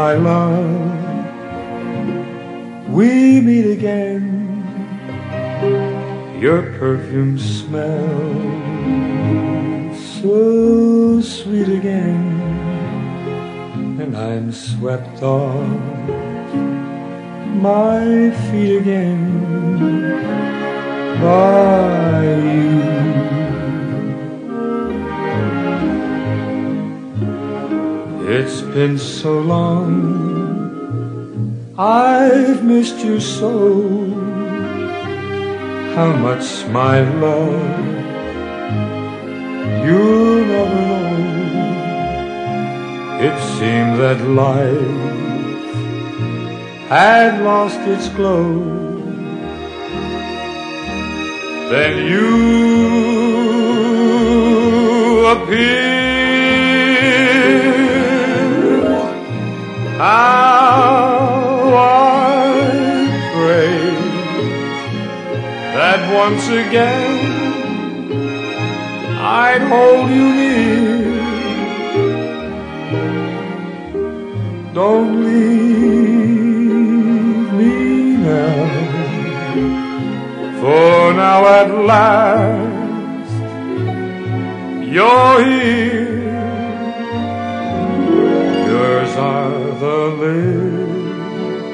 my love, we meet again. Your perfume smells so sweet again, and I'm swept off my feet again by you. It's been so long, I've missed you so. How much, my love, you'll never know. It seemed that life had lost its glow. Then you appeared. How I pray that once again I'd hold you near. Don't leave me now, for now at last you're here. Yours are the lips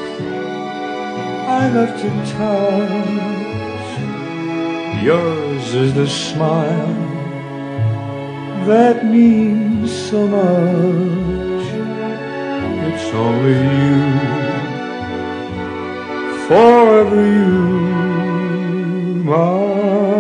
I love to touch. Yours is the smile that means so much. It's only you, forever you, my